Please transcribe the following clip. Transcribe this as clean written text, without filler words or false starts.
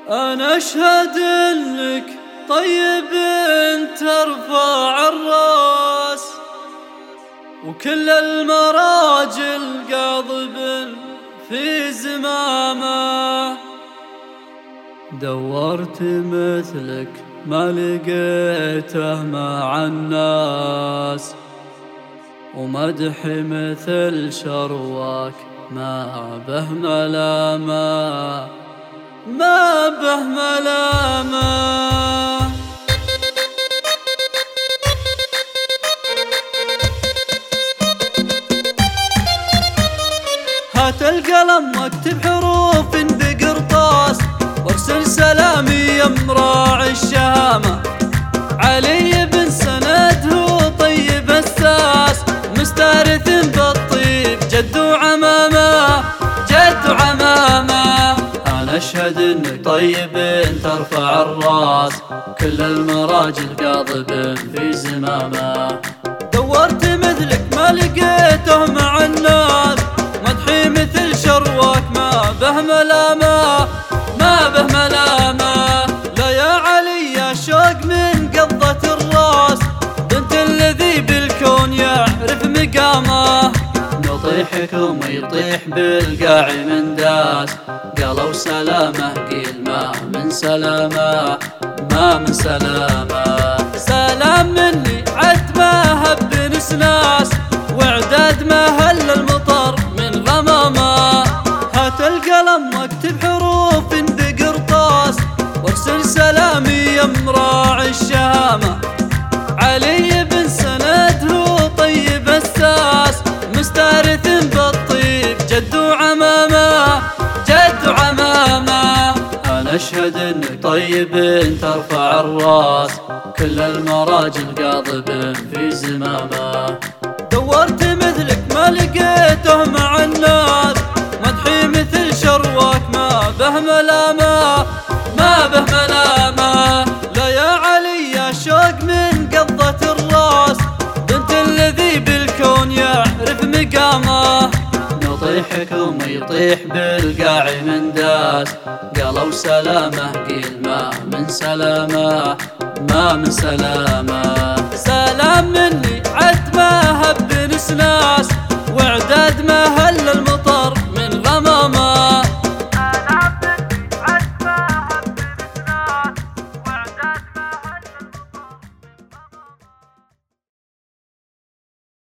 أنا أشهد إنك طيب ترفع الراس، وكل المراجل قاضب في زمامه. دورت مثلك ما لقيته مع الناس، ومدحي مثل شرواك ما به ملامه، ما به ملامه. هات القلم واكتب حروف بقرطاس، وارسل سلامي يا مراعي الشهامة. علي بن سند هو طيب الساس، مستارث بالطيب جد وعمامة، جد وعمامة. أنا أشهد إنك طيب ترفع الراس، كل المراجل قاضب في زمامه. دورت مثلك ما لقيته مع الناس، مدحي مثل شرواك ما به ملامه، ما به ملامه. لا يا علي يا شوق من قضة الراس، بنت الذي بالكون يعرف مقامه. نطيحك وما يطيح بالقاع من داس، قالوا سلامه قيل ما من سلامه، ما من سلامه. سلام مني عد ما هب نسناس، وعداد ما هل المطر من غمامه. هات القلم واكتب حروف بقرطاس، وارسل سلامي يا مراعي الشهامة. علي بن سند هو طيب الساس، مستارث بالطيب جد وعمامة، جد وعمامة. أنا أشهد إنك طيب ترفع الراس، كل المراجل قاضب في زمامه. دورت مثلك ما لقيته مع الناس، مدحي مثل شرواك ما به ملامه، ما به ملامه. لا يا علي يا شوق من قضة الراس، بنت الذي بالكون يعرف مقامه. نطيحك وما يطيح بالقاع من داس، قالوا سلامه قيل ما من سلامه، ما من سلامه. سلام مني عد ما هب نسناس،